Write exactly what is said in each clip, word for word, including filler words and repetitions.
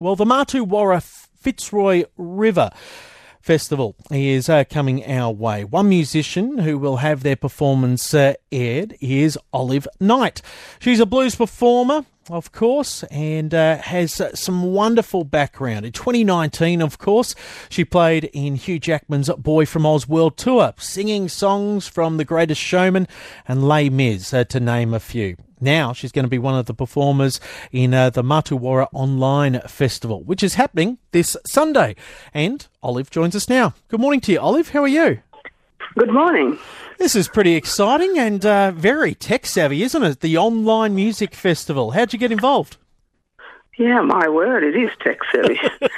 Well, the Martuwarra Fitzroy River Festival is uh, coming our way. One musician who will have their performance uh, aired is Olive Knight. She's a blues performer, of course, and uh, has uh, some wonderful background. In twenty nineteen, of course, she played in Hugh Jackman's Boy from Oz World Tour, singing songs from The Greatest Showman and Les Mis, uh, to name a few. Now she's going to be one of the performers in uh, the Martuwarra Online Festival, which is happening this Sunday. And Olive joins us now. Good morning to you, Olive. How are you? Good morning. This is pretty exciting and uh, very tech-savvy, isn't it? The Online Music Festival. How'd you get involved? Yeah, my word, it is tech-savvy.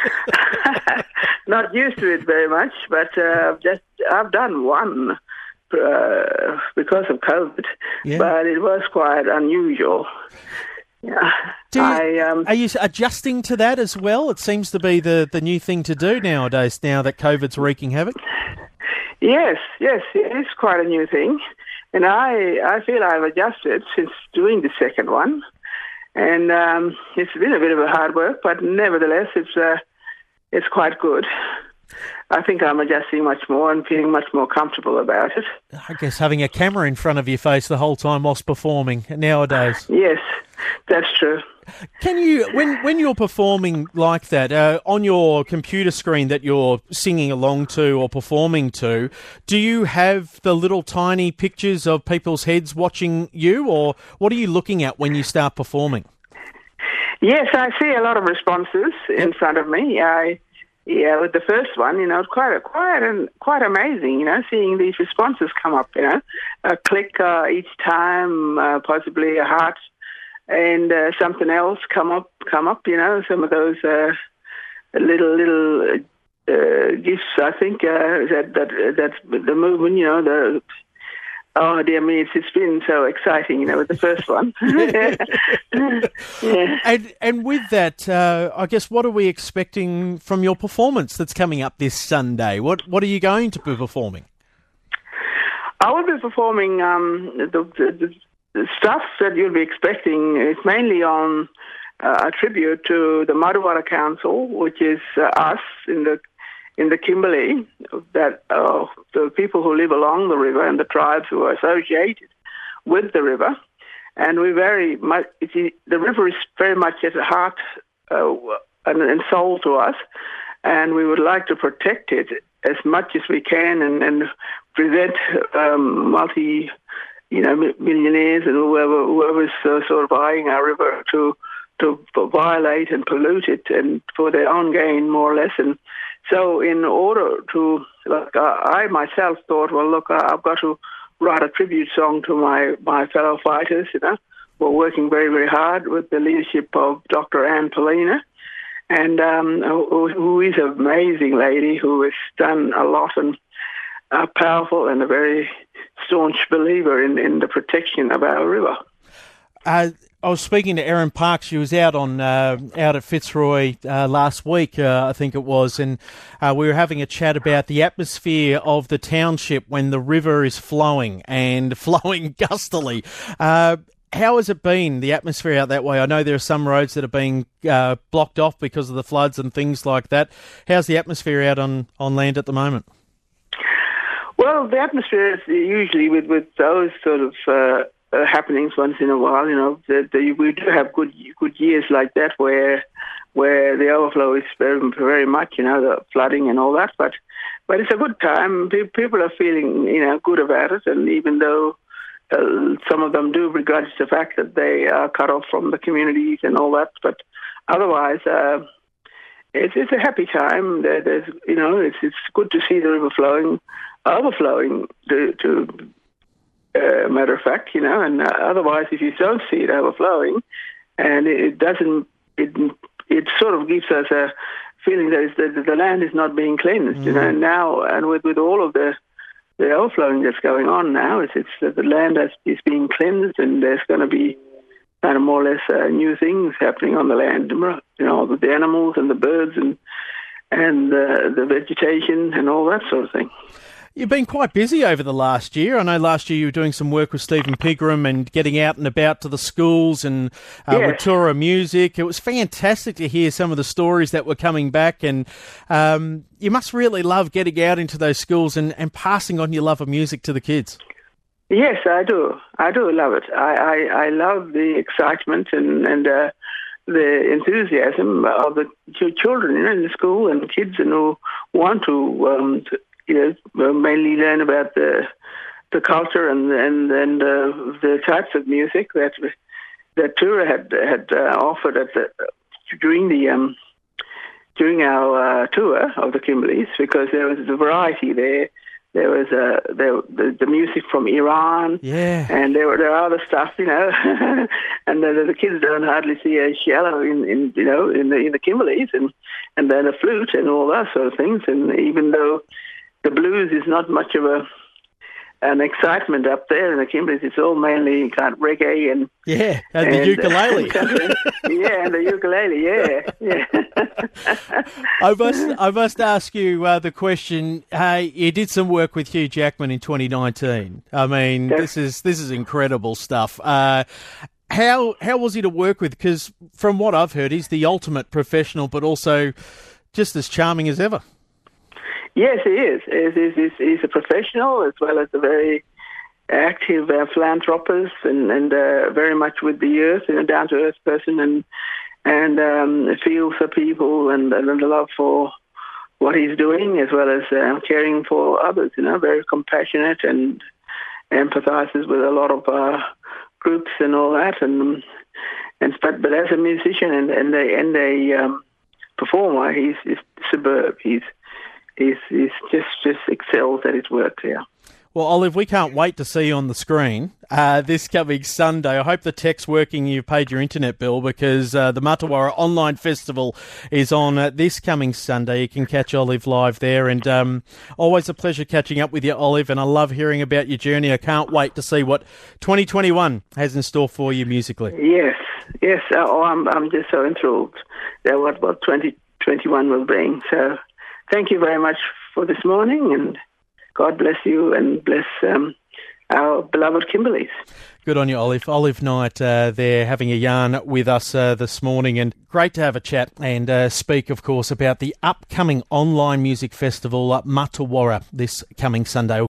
Not used to it very much, but uh, just I've done one uh, because of COVID, yeah. But it was quite unusual. Yeah. Do you, I, um, are you adjusting to that as well? It seems to be the, the new thing to do nowadays, now that COVID's wreaking havoc. Yes, yes, it is quite a new thing. And I, I feel I've adjusted since doing the second one. And um, it's been a bit of a hard work, but nevertheless, it's uh, it's quite good. I think I'm adjusting much more and feeling much more comfortable about it. I guess having a camera in front of your face the whole time whilst performing nowadays. Yes, that's true. Can you, when when you're performing like that, uh, on your computer screen that you're singing along to or performing to, do you have the little tiny pictures of people's heads watching you, or what are you looking at when you start performing? Yes, I see a lot of responses in Yep. front of me. I, yeah, with the first one, you know, it's quite, quite, and quite amazing, you know, seeing these responses come up. You know, a click uh, each time, uh, possibly a heart. And uh, something else come up, come up. You know, some of those uh, little little uh, gifts. I think uh, that that that's the movement. You know, the oh dear me, it's, it's been so exciting. You know, with the first one. Yeah. And and with that, uh, I guess, what are we expecting from your performance that's coming up this Sunday? What what are you going to be performing? I will be performing um, the. the, the The stuff that you'll be expecting is mainly on uh, a tribute to the Martuwarra Council, which is uh, us in the in the Kimberley, that uh, the people who live along the river and the tribes who are associated with the river, and we very much the river is very much at the heart uh, and, and soul to us, and we would like to protect it as much as we can and, and prevent um, multi. you know, millionaires and whoever whoever's uh, sort of eyeing our river to to violate and pollute it and for their own gain, more or less. And so in order to, like, uh, I myself thought, well, look, I've got to write a tribute song to my, my fellow fighters, you know, who are working very, very hard with the leadership of Doctor Anne Polina, and um, who, who is an amazing lady who has done a lot and uh, powerful and a very staunch believer in, in the protection of our river. Uh, I was speaking to Erin Parks. She was out on uh, out at Fitzroy uh, last week, uh, I think it was, and uh, we were having a chat about the atmosphere of the township when the river is flowing and flowing gustily. Uh, how has it been, the atmosphere out that way? I know there are some roads that are being uh, blocked off because of the floods and things like that. How's the atmosphere out on, on land at the moment? Well, the atmosphere is usually with, with those sort of uh, uh, happenings once in a while. You know, the, the, we do have good good years like that where where the overflow is very very much, you know, the flooding and all that. But but it's a good time. People are feeling, you know, good about it, and even though uh, some of them do begrudge the fact that they are cut off from the communities and all that, but otherwise. Uh, It's it's a happy time. There, there's you know it's it's good to see the river flowing, overflowing. To, to uh, matter of fact, you know, and uh, otherwise, if you don't see it overflowing, and it, it doesn't, it it sort of gives us a feeling that it's, the the land is not being cleansed. Mm. You know, and now and with, with all of the the overflowing that's going on now, it's it's that the land is, is being cleansed, and there's going to be kind of more or less uh, new things happening on the land, you know, with the animals and the birds and and uh, the vegetation and all that sort of thing. You've been quite busy over the last year. I know last year you were doing some work with Stephen Pigram and getting out and about to the schools and uh, Yes. with Tura Music. It was fantastic to hear some of the stories that were coming back, and um, you must really love getting out into those schools and, and passing on your love of music to the kids. Yes, I do. I do love it. I, I, I love the excitement and, and uh, the enthusiasm of the ch- children, you know, in the school and kids and who want to, um, to you know, mainly learn about the the culture and and and uh, the types of music that that Tura had had uh, offered at the during the um, during our uh, tour of the Kimberleys, because there was a variety there. There was uh, there, the, the music from Iran, Yeah. and there were there are other stuff, you know, and the, the kids don't hardly see a cello in, in you know in the in the Kimberleys, and and then a flute and all that sort of things. And even though the blues is not much of a an excitement up there in the Kimberleys, it's all mainly kind of reggae and Yeah, and the and, ukulele. yeah, and the ukulele, yeah, yeah. I must, I must ask you uh, the question. Hey, you did some work with Hugh Jackman in twenty nineteen. I mean, Yes. this is this is incredible stuff. Uh, how how was he to work with? Because from what I've heard, he's the ultimate professional, but also just as charming as ever. Yes, he is. He's, he's, he's, he's a professional as well as a very active uh, philanthropist, and, and uh, very much with the earth, and a down-to-earth person, and and um, feels for people and, and a love for what he's doing, as well as uh, caring for others. You know, very compassionate and empathizes with a lot of uh, groups and all that. And and but but as a musician and and a, and a um, performer, he's, he's superb. He's He's, he's just, just excels at his work there. Well, Olive, we can't wait to see you on the screen uh, this coming Sunday. I hope the tech's working. You've paid your internet bill, because uh, the Matawarra Online Festival is on uh, this coming Sunday. You can catch Olive live there, and um, always a pleasure catching up with you, Olive, and I love hearing about your journey. I can't wait to see what twenty twenty-one has in store for you musically. Yes, yes. Oh, I'm, I'm just so enthralled at what, what twenty twenty-one will bring. So thank you very much for this morning, and God bless you and bless um, our beloved Kimberleys. Good on you, Olive. Olive Knight uh, there having a yarn with us uh, this morning, and great to have a chat and uh, speak, of course, about the upcoming online music festival at Matawarra this coming Sunday.